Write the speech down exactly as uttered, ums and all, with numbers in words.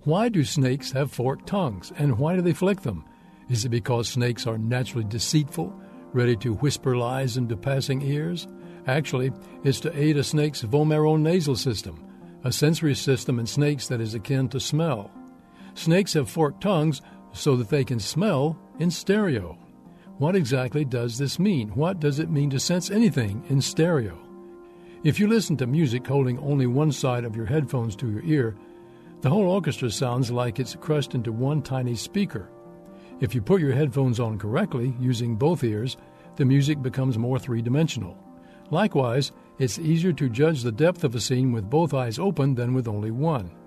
Why do snakes have forked tongues, and why do they flick them? Is it because snakes are naturally deceitful, ready to whisper lies into passing ears? Actually, it's to aid a snake's vomeronasal system, a sensory system in snakes that is akin to smell. Snakes have forked tongues so that they can smell in stereo. What exactly does this mean? What does it mean to sense anything in stereo? If you listen to music holding only one side of your headphones to your ear, the whole orchestra sounds like it's crushed into one tiny speaker. If you put your headphones on correctly, using both ears, the music becomes more three-dimensional. Likewise, it's easier to judge the depth of a scene with both eyes open than with only one.